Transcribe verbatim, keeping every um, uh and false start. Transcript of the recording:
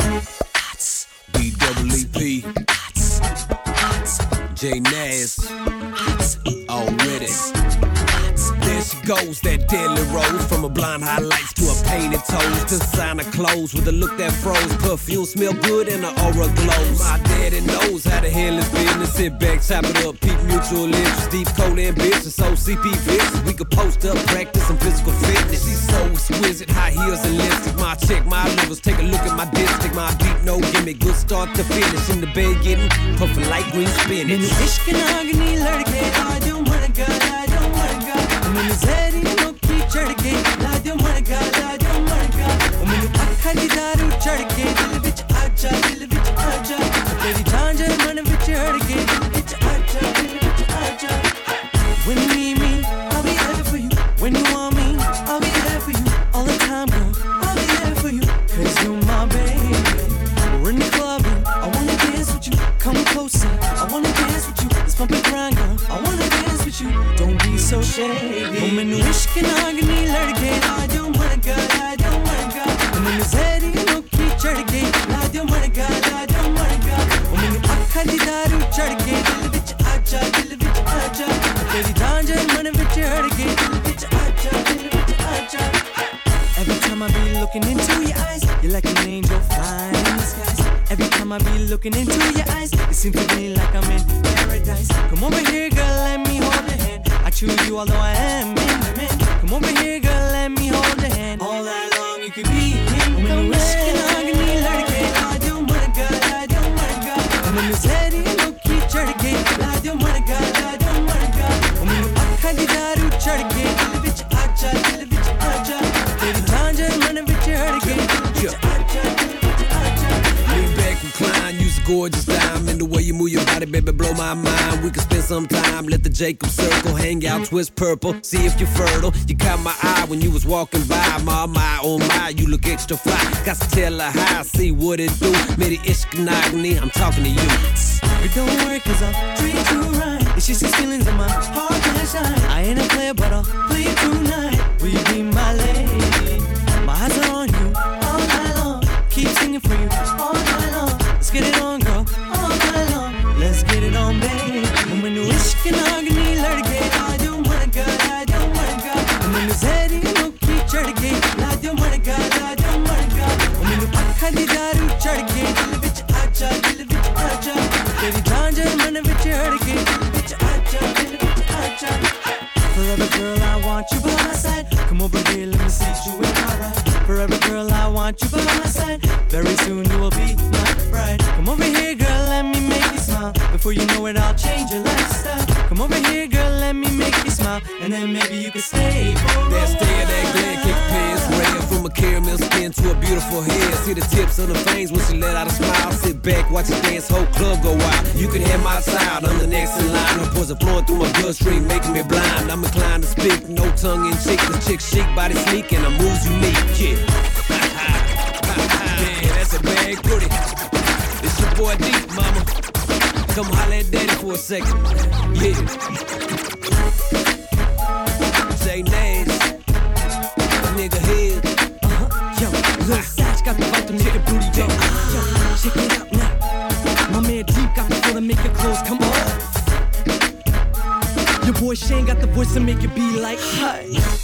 B double E P, J Naz, already. There she goes, that deadly rose. From a blonde highlights to a painted toes, to designer clothes with a look that froze. Perfume smell good and her aura glows. My daddy knows how the hell it's business. Sit back, chop it up, peep mutual interest. Deep cold ambition, so C P visits. We could post up, practice some physical fitness. She's so exquisite, high heels and lipstick. My check, my livers, take a look at my dipstick. My beat, no gimmick, good start to finish. In the bed getting puffin' like green spinach. इश्क नागनी लड़के ला दो मड़का ला दो मड़का मैंने ज़हरी Noki चढ़ के ला दो मड़का ला दो मड़का मैंने अखा दी दारू चढ़ के दिल विच आजा दिल विच आजा तेरी जान जे मन विच अड़ के दिल विच आजा दिल विच आजा When you need me, I'll be there for you. When you want me, I'll be there for you. All the time, girl, I'll be there for you. Cause you're my baby. We're in the club and I wanna dance with you. Come closer, I wanna dance with you. Let's bump and grind, girl, I wanna dance with you. Don't be so shady. Oh, मैंने इश्क नागनी लड़के ला दो मड़का ला दो मड़का मैंने ज़हरी Noki चढ़ के ला दो मड़का ला दो मड़का मैंने अखा दी दारू चढ़ के दिल विच आजा दिल विच आजा तेरी जान जे मन विच अड़ के दिल विच आजा दिल विच आजा Every time I be looking into your eyes, you're like an angel flying in the skies. Every time I be looking into your eyes, it seems to me like I'm in paradise. Come over here, girl, let me hold your hand. I choose you although I am in the man. Come over here, girl, let me hold your hand. All night long you could be in the man. इश्क नागनी लड़के ला दो मड़का ला दो मड़का मैंने ज़हरी Noki चढ़ के ला दो मड़का ला दो मड़का मैंने अखा दी दारू चढ़ के दिल विच आजा दिल विच आजा तेरी जान जे मन विच अड़ के दिल विच आजा दिल विच आजा Lean back, recline, use a gorgeous diamond. The way you move your body, baby, blow my mind. We can spend some time, let the Jacob circle hang out, twist purple, see if you're fertile. You caught my eye when you was walking by. My, my, oh my, you look extra fly. Got to tell her how I see what it do. Meri ishq nagni, I'm talking to you. But don't worry, cause I'll treat you right. It's just these feelings in my heart that shine. I ain't a player, but I'll play it tonight. Will you be my lady? My eyes are on you all night long. Keep singing for you all night long. Let's get it on, girl, all night long. Let's get it on, baby. मैंने इश्क नागनी लड़के ला दो मड़का ला दो मड़का मैंने ज़हरी Noki चढ़ के ला दो मड़का ला दो मड़का मैंने अखा दी दारू चढ़ के दिल विच आजा दिल विच आजा तेरी जान जे मन विच अड़ के दिल विच आजा दिल विच आजा Forever girl, I want you by my side. Come over here, let me see you in my ride. Forever girl, I want you by my side. Very soon you will be my bride. Come over here, girl, let me make you smile. Before you know it, I'll change your lifestyle. Come over here, girl, let me make you smile. And then maybe you can stay for a That stare, that while. glare, kick pants, ran from a caramel skin to a beautiful head. See the tips on the fangs when she let out a smile. Sit back, watch it dance, whole club go wild. You can have my side, I'm the next in line. No poison flowing through my bloodstream, making me blind. I'm inclined to speak, no tongue in cheek. This chick chic, body sleek, and her moves unique. Yeah, yeah, that's a bad goodie. It's your boy Deep, mama. Come holla at daddy for a second. Yeah. J Naz, nigga head. Uh-huh. Yo, Lil Satch got the right to make a booty go. Yo, check it out now. My man Deep got the feel to make your clothes come off. Your boy Shane got the voice to make it be like, hi.